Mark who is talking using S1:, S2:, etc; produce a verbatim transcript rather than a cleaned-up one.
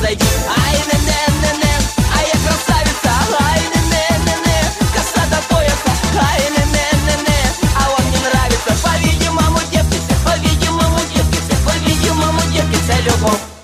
S1: подойди. Ай, не, не, не, не, а я красавица. Ай, не, не, не, не, коса до пояса. Ай, не, не, не, не, а он не нравится. По-видимому, девки все, по-видимому, девки все, по-видимому, девки все любовь.